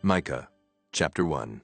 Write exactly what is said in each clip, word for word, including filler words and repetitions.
Micah, chapter one.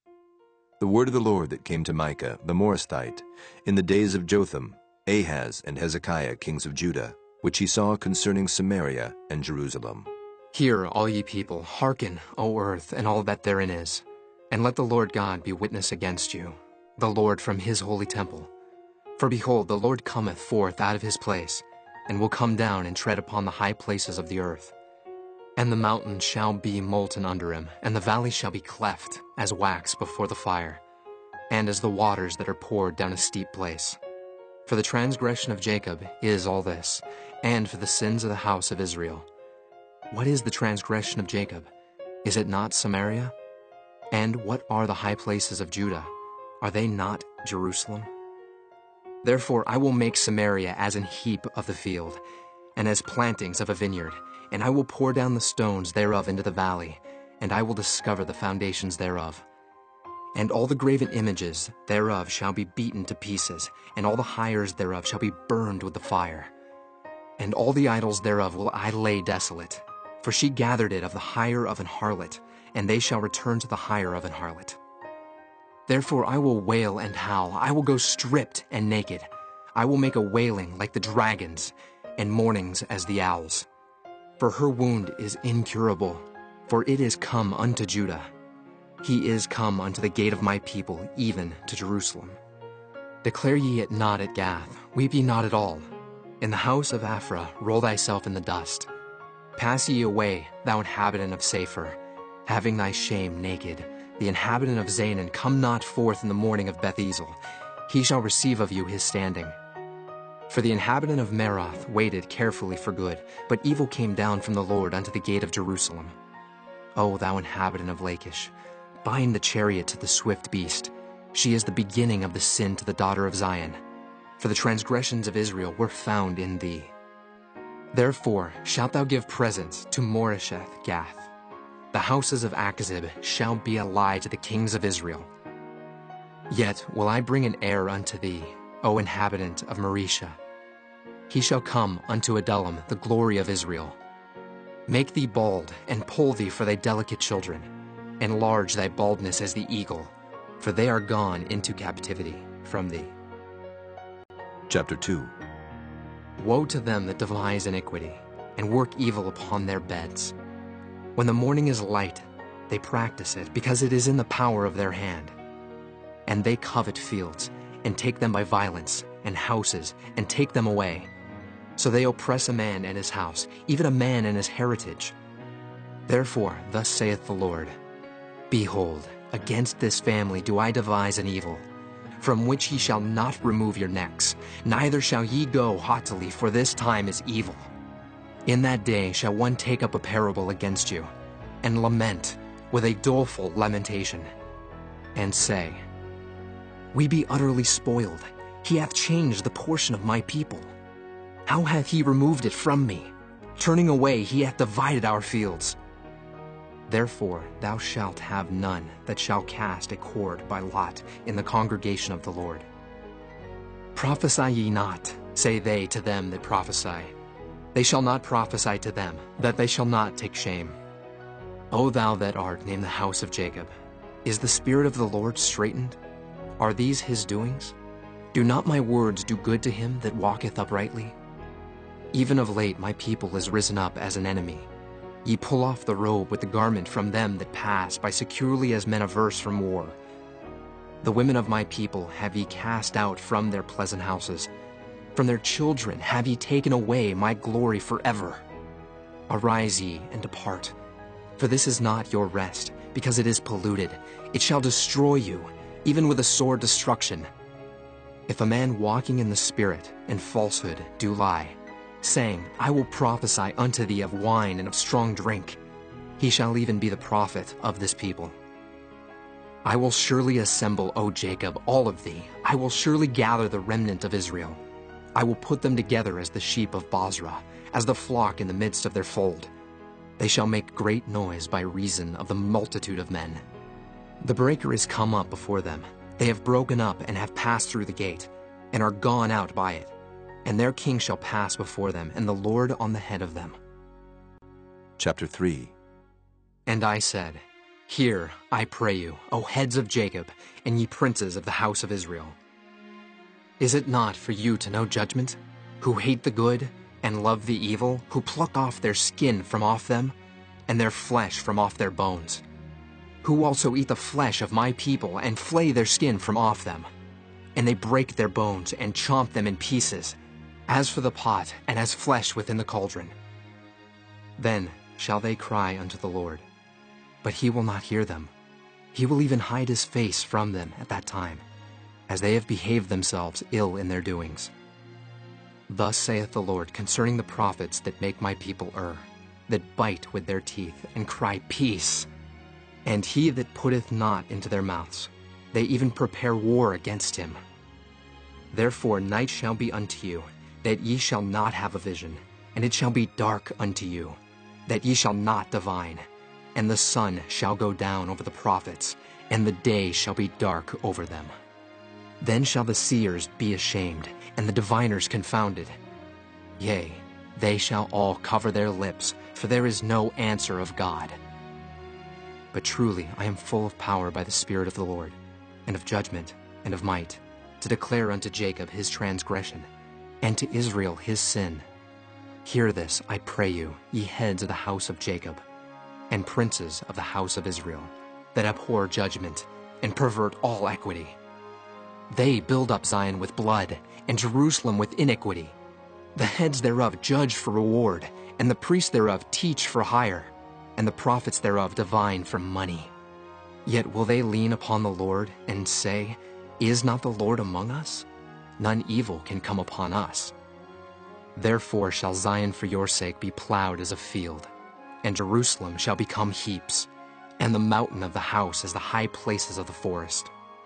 The word of the Lord that came to Micah the Morasthite in the days of Jotham, Ahaz, and Hezekiah, kings of Judah, which he saw concerning Samaria and Jerusalem. Hear, all ye people, hearken, O earth, and all that therein is, and let the Lord God be witness against you, the Lord from his holy temple. For behold, the Lord cometh forth out of his place, and will come down and tread upon the high places of the earth. And the mountains shall be molten under him, and the valley shall be cleft as wax before the fire, and as the waters that are poured down a steep place. For the transgression of Jacob is all this, and for the sins of the house of Israel. What is the transgression of Jacob? Is it not Samaria? And what are the high places of Judah? Are they not Jerusalem? Therefore I will make Samaria as an heap of the field, and as plantings of a vineyard, and I will pour down the stones thereof into the valley, and I will discover the foundations thereof. And all the graven images thereof shall be beaten to pieces, and all the hires thereof shall be burned with the fire. And all the idols thereof will I lay desolate, for she gathered it of the hire of an harlot, and they shall return to the hire of an harlot. Therefore I will wail and howl, I will go stripped and naked. I will make a wailing like the dragons, and mournings as the owls. For her wound is incurable, for it is come unto Judah. He is come unto the gate of my people, even to Jerusalem. Declare ye it not at Gath, weep ye not at all. In the house of Aphrah roll thyself in the dust. Pass ye away, thou inhabitant of Sapher, having thy shame naked. The inhabitant of Zanan, come not forth in the morning of Beth-ezel. He shall receive of you his standing. For the inhabitant of Meroth waited carefully for good, but evil came down from the Lord unto the gate of Jerusalem. O thou inhabitant of Lachish, bind the chariot to the swift beast. She is the beginning of the sin to the daughter of Zion. For the transgressions of Israel were found in thee. Therefore shalt thou give presents to Moresheth Gath. The houses of Achzib shall be a lie to the kings of Israel. Yet will I bring an heir unto thee, O inhabitant of Maresha. He shall come unto Adullam, the glory of Israel. Make thee bald, and poll thee for thy delicate children. Enlarge thy baldness as the eagle, for they are gone into captivity from thee. Chapter two. Woe to them that devise iniquity, and work evil upon their beds. When the morning is light, they practice it, because it is in the power of their hand. And they covet fields, and take them by violence, and houses, and take them away. So they oppress a man and his house, even a man and his heritage. Therefore thus saith the Lord, Behold, against this family do I devise an evil, from which ye shall not remove your necks, neither shall ye go haughtily, for this time is evil. In that day shall one take up a parable against you, and lament with a doleful lamentation, and say, We be utterly spoiled, he hath changed the portion of my people. How hath he removed it from me? Turning away, he hath divided our fields. Therefore thou shalt have none that shall cast a cord by lot in the congregation of the Lord. Prophesy ye not, say they to them that prophesy. They shall not prophesy to them, that they shall not take shame. O thou that art named the house of Jacob, is the spirit of the Lord straitened? Are these his doings? Do not my words do good to him that walketh uprightly? Even of late my people is risen up as an enemy. Ye pull off the robe with the garment from them that pass by securely as men averse from war. The women of my people have ye cast out from their pleasant houses. From their children have ye taken away my glory forever. Arise ye and depart, for this is not your rest, because it is polluted. It shall destroy you, even with a sore destruction. If a man walking in the Spirit and falsehood do lie, saying, I will prophesy unto thee of wine and of strong drink, he shall even be the prophet of this people. I will surely assemble, O Jacob, all of thee. I will surely gather the remnant of Israel. I will put them together as the sheep of Bozrah, as the flock in the midst of their fold. They shall make great noise by reason of the multitude of men. The breaker is come up before them. They have broken up and have passed through the gate, and are gone out by it. And their king shall pass before them, and the Lord on the head of them. Chapter three. And I said, Hear, I pray you, O heads of Jacob, and ye princes of the house of Israel. Is it not for you to know judgment, who hate the good and love the evil, who pluck off their skin from off them, and their flesh from off their bones, who also eat the flesh of my people and flay their skin from off them, and they break their bones and chomp them in pieces, as for the pot and as flesh within the cauldron? Then shall they cry unto the Lord, but he will not hear them. He will even hide his face from them at that time, as they have behaved themselves ill in their doings. Thus saith the Lord concerning the prophets that make my people err, that bite with their teeth and cry, Peace! And he that putteth not into their mouths, they even prepare war against him. Therefore night shall be unto you, that ye shall not have a vision, and it shall be dark unto you, that ye shall not divine. And the sun shall go down over the prophets, and the day shall be dark over them. Then shall the seers be ashamed, and the diviners confounded. Yea, they shall all cover their lips, for there is no answer of God. But truly I am full of power by the Spirit of the Lord, and of judgment, and of might, to declare unto Jacob his transgression, and to Israel his sin. Hear this, I pray you, ye heads of the house of Jacob, and princes of the house of Israel, that abhor judgment, and pervert all equity. They build up Zion with blood, and Jerusalem with iniquity. The heads thereof judge for reward, and the priests thereof teach for hire, and the prophets thereof divine for money. Yet will they lean upon the Lord, and say, Is not the Lord among us? None evil can come upon us. Therefore shall Zion for your sake be plowed as a field, and Jerusalem shall become heaps, and the mountain of the house as the high places of the forest.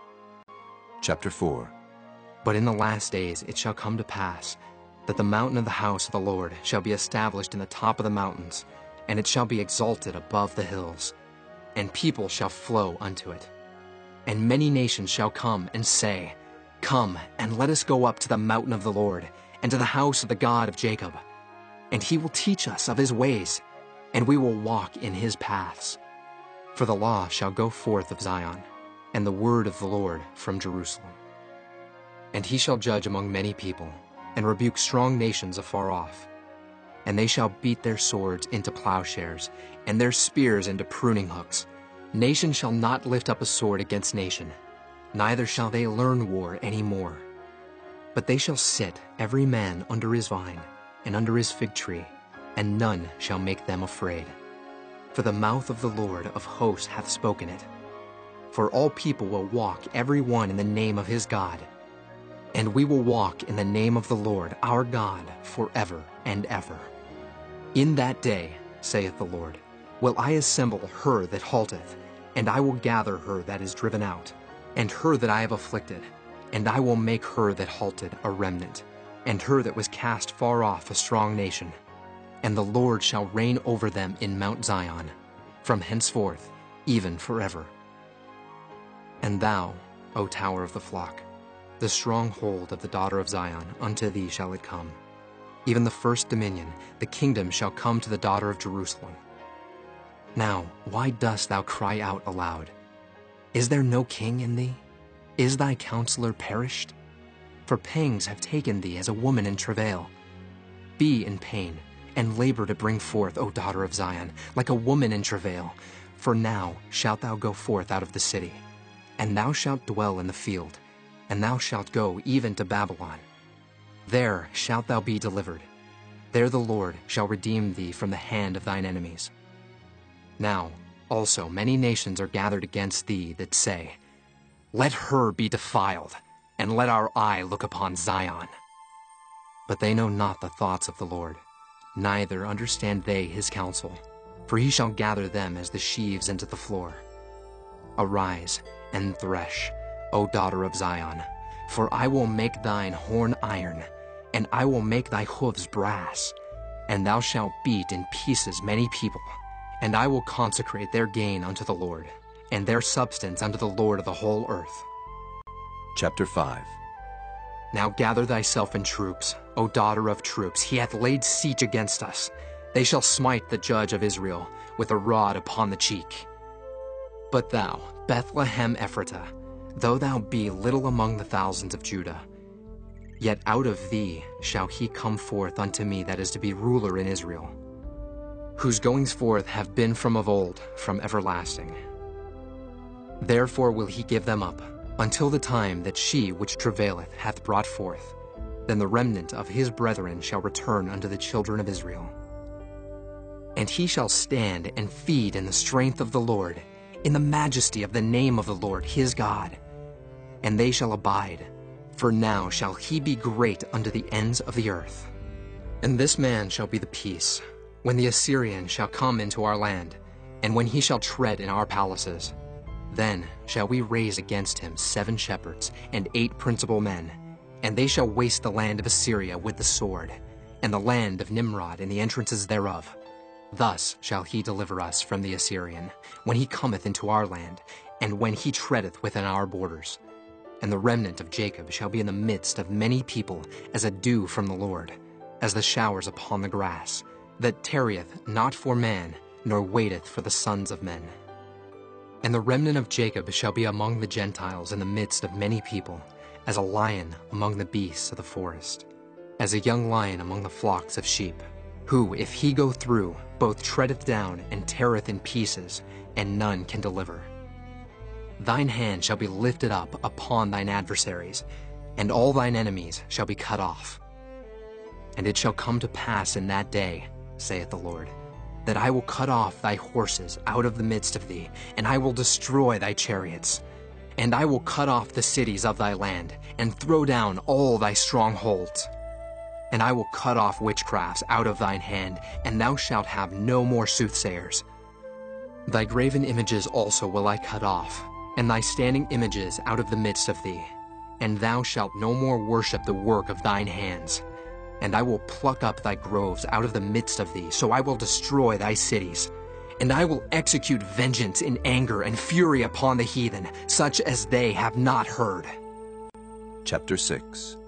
Chapter four. But in the last days it shall come to pass that the mountain of the house of the Lord shall be established in the top of the mountains, and it shall be exalted above the hills, and people shall flow unto it. And many nations shall come and say, Come, and let us go up to the mountain of the Lord, and to the house of the God of Jacob. And he will teach us of his ways, and we will walk in his paths. For the law shall go forth of Zion, and the word of the Lord from Jerusalem. And he shall judge among many people, and rebuke strong nations afar off. And they shall beat their swords into plowshares, and their spears into pruning hooks. Nation shall not lift up a sword against nation, neither shall they learn war any more. But they shall sit every man under his vine, and under his fig tree, and none shall make them afraid. For the mouth of the Lord of hosts hath spoken it. For all people will walk every one in the name of his God. And we will walk in the name of the Lord our God forever and ever. In that day, saith the Lord, will I assemble her that halteth, and I will gather her that is driven out, and her that I have afflicted, and I will make her that halted a remnant, and her that was cast far off a strong nation. And the Lord shall reign over them in Mount Zion, from henceforth, even forever. And thou, O tower of the flock, the stronghold of the daughter of Zion, unto thee shall it come. Even the first dominion, the kingdom shall come to the daughter of Jerusalem. Now, why dost thou cry out aloud? Is there no king in thee? Is thy counselor perished? For pangs have taken thee as a woman in travail. Be in pain, and labor to bring forth, O daughter of Zion, like a woman in travail. For now shalt thou go forth out of the city, and thou shalt dwell in the field, and thou shalt go even to Babylon. There shalt thou be delivered. There the Lord shall redeem thee from the hand of thine enemies. Now also many nations are gathered against thee that say, Let her be defiled, and let our eye look upon Zion. But they know not the thoughts of the Lord, neither understand they his counsel, for he shall gather them as the sheaves into the floor. Arise and thresh, O daughter of Zion, for I will make thine horn iron, and I will make thy hoofs brass, and thou shalt beat in pieces many people, and I will consecrate their gain unto the Lord, and their substance unto the Lord of the whole earth. Chapter five. Now gather thyself in troops, O daughter of troops. He hath laid siege against us. They shall smite the judge of Israel with a rod upon the cheek. But thou, Bethlehem Ephratah, though thou be little among the thousands of Judah, yet out of thee shall he come forth unto me that is to be ruler in Israel, whose goings forth have been from of old, from everlasting. Therefore will he give them up, until the time that she which travaileth hath brought forth. Then the remnant of his brethren shall return unto the children of Israel. And he shall stand and feed in the strength of the Lord, in the majesty of the name of the Lord his God. And they shall abide, for now shall he be great unto the ends of the earth. And this man shall be the peace, when the Assyrian shall come into our land, and when he shall tread in our palaces. Then shall we raise against him seven shepherds and eight principal men, and they shall waste the land of Assyria with the sword, and the land of Nimrod and the entrances thereof. Thus shall he deliver us from the Assyrian, when he cometh into our land, and when he treadeth within our borders. And the remnant of Jacob shall be in the midst of many people, as a dew from the Lord, as the showers upon the grass, that tarrieth not for man, nor waiteth for the sons of men. And the remnant of Jacob shall be among the Gentiles in the midst of many people, as a lion among the beasts of the forest, as a young lion among the flocks of sheep, who, if he go through, both treadeth down and teareth in pieces, and none can deliver. Thine hand shall be lifted up upon thine adversaries, and all thine enemies shall be cut off. And it shall come to pass in that day, saith the Lord, that I will cut off thy horses out of the midst of thee, and I will destroy thy chariots. And I will cut off the cities of thy land, and throw down all thy strongholds. And I will cut off witchcrafts out of thine hand, and thou shalt have no more soothsayers. Thy graven images also will I cut off, and thy standing images out of the midst of thee. And thou shalt no more worship the work of thine hands. And I will pluck up thy groves out of the midst of thee, so I will destroy thy cities. And I will execute vengeance in anger and fury upon the heathen, such as they have not heard. Chapter six.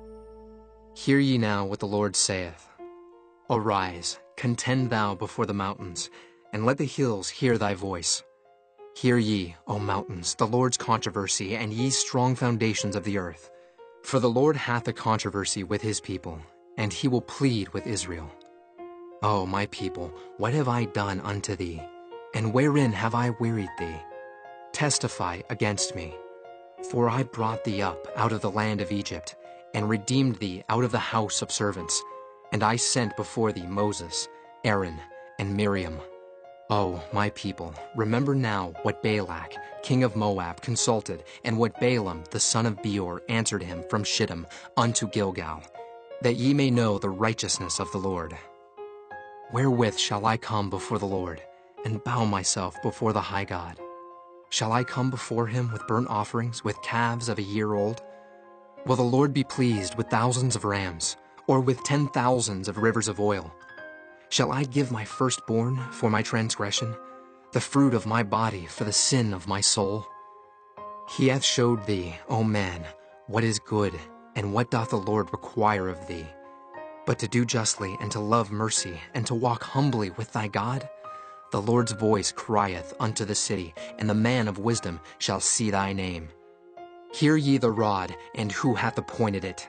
Hear ye now what the Lord saith. Arise, contend thou before the mountains, and let the hills hear thy voice. Hear ye, O mountains, the Lord's controversy, and ye strong foundations of the earth. For the Lord hath a controversy with his people, and he will plead with Israel. O my people, what have I done unto thee? And wherein have I wearied thee? Testify against me. For I brought thee up out of the land of Egypt, and redeemed thee out of the house of servants. And I sent before thee Moses, Aaron, and Miriam. O my people, remember now what Balak, king of Moab, consulted, and what Balaam the son of Beor answered him from Shittim unto Gilgal, that ye may know the righteousness of the Lord. Wherewith shall I come before the Lord, and bow myself before the high God? Shall I come before him with burnt offerings, with calves of a year old? Will the Lord be pleased with thousands of rams, or with ten thousands of rivers of oil? Shall I give my firstborn for my transgression, the fruit of my body for the sin of my soul? He hath showed thee, O man, what is good, and what doth the Lord require of thee, but to do justly, and to love mercy, and to walk humbly with thy God? The Lord's voice crieth unto the city, and the man of wisdom shall see thy name. Hear ye the rod, and who hath appointed it?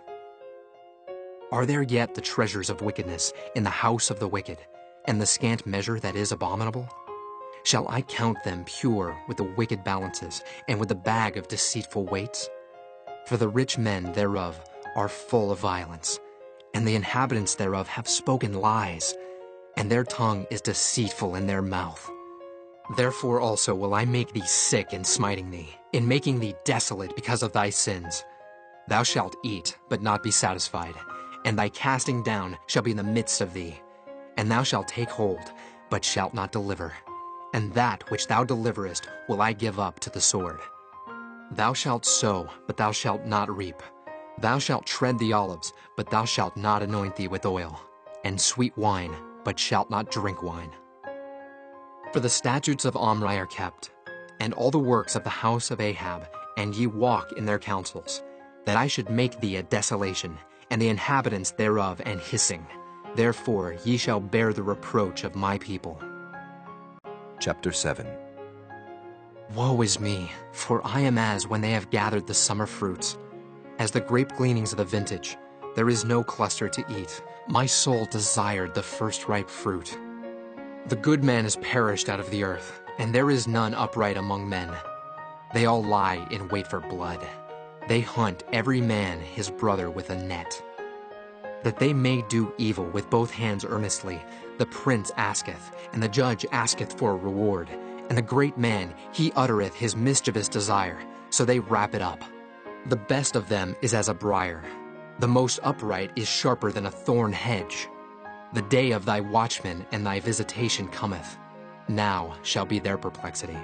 Are there yet the treasures of wickedness in the house of the wicked, and the scant measure that is abominable? Shall I count them pure with the wicked balances, and with the bag of deceitful weights? For the rich men thereof are full of violence, and the inhabitants thereof have spoken lies, and their tongue is deceitful in their mouth. Therefore also will I make thee sick in smiting thee, in making thee desolate because of thy sins. Thou shalt eat, but not be satisfied, and thy casting down shall be in the midst of thee. And thou shalt take hold, but shalt not deliver. And that which thou deliverest will I give up to the sword. Thou shalt sow, but thou shalt not reap. Thou shalt tread the olives, but thou shalt not anoint thee with oil, and sweet wine, but shalt not drink wine. For the statutes of Omri are kept, and all the works of the house of Ahab, and ye walk in their counsels, that I should make thee a desolation, and the inhabitants thereof an hissing. Therefore ye shall bear the reproach of my people. Chapter seven. Woe is me, for I am as when they have gathered the summer fruits. As the grape gleanings of the vintage, there is no cluster to eat. My soul desired the first ripe fruit. The good man is perished out of the earth, and there is none upright among men. They all lie in wait for blood. They hunt every man his brother with a net. That they may do evil with both hands earnestly, the prince asketh, and the judge asketh for a reward. And the great man, he uttereth his mischievous desire, so they wrap it up. The best of them is as a briar. The most upright is sharper than a thorn hedge. The day of thy watchman and thy visitation cometh. Now shall be their perplexity.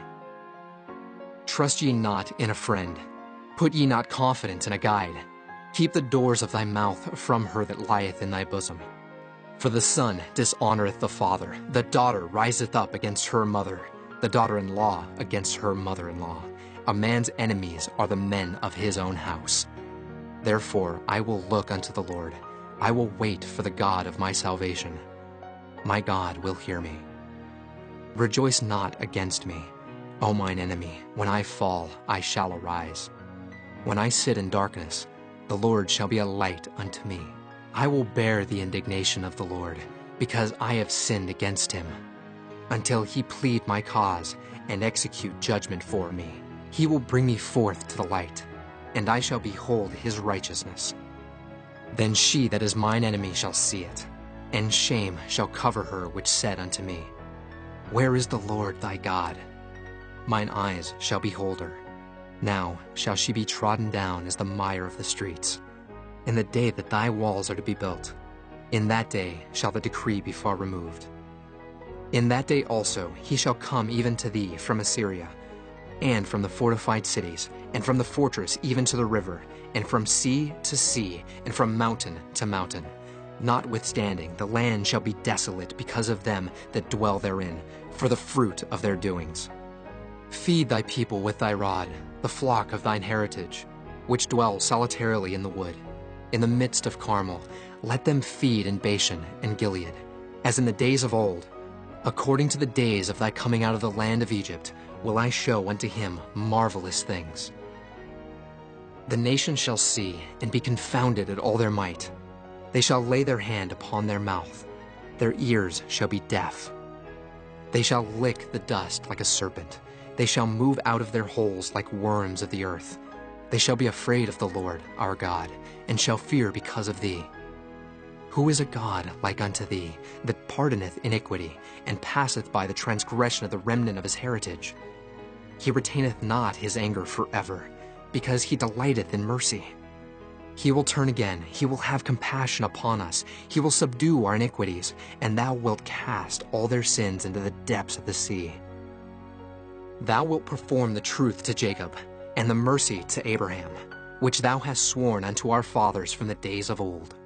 Trust ye not in a friend. Put ye not confidence in a guide. Keep the doors of thy mouth from her that lieth in thy bosom. For the son dishonoreth the father, the daughter riseth up against her mother, the daughter-in-law against her mother-in-law. A man's enemies are the men of his own house. Therefore I will look unto the Lord. I will wait for the God of my salvation. My God will hear me. Rejoice not against me, O mine enemy. When I fall, I shall arise. When I sit in darkness, the Lord shall be a light unto me. I will bear the indignation of the Lord, because I have sinned against him. Until he plead my cause and execute judgment for me, he will bring me forth to the light, and I shall behold his righteousness. Then she that is mine enemy shall see it, and shame shall cover her which said unto me, Where is the Lord thy God? Mine eyes shall behold her. Now shall she be trodden down as the mire of the streets. In the day that thy walls are to be built, in that day shall the decree be far removed. In that day also he shall come even to thee from Assyria, and from the fortified cities, and from the fortress even to the river, and from sea to sea, and from mountain to mountain. Notwithstanding, the land shall be desolate because of them that dwell therein, for the fruit of their doings. Feed thy people with thy rod, the flock of thine heritage, which dwell solitarily in the wood. In the midst of Carmel, let them feed in Bashan and Gilead, as in the days of old. According to the days of thy coming out of the land of Egypt, will I show unto him marvelous things. The nations shall see and be confounded at all their might. They shall lay their hand upon their mouth. Their ears shall be deaf. They shall lick the dust like a serpent. They shall move out of their holes like worms of the earth. They shall be afraid of the Lord our God, and shall fear because of thee. Who is a God like unto thee, that pardoneth iniquity, and passeth by the transgression of the remnant of his heritage? He retaineth not his anger forever, because he delighteth in mercy. He will turn again, he will have compassion upon us, he will subdue our iniquities, and thou wilt cast all their sins into the depths of the sea. Thou wilt perform the truth to Jacob, and the mercy to Abraham, which thou hast sworn unto our fathers from the days of old.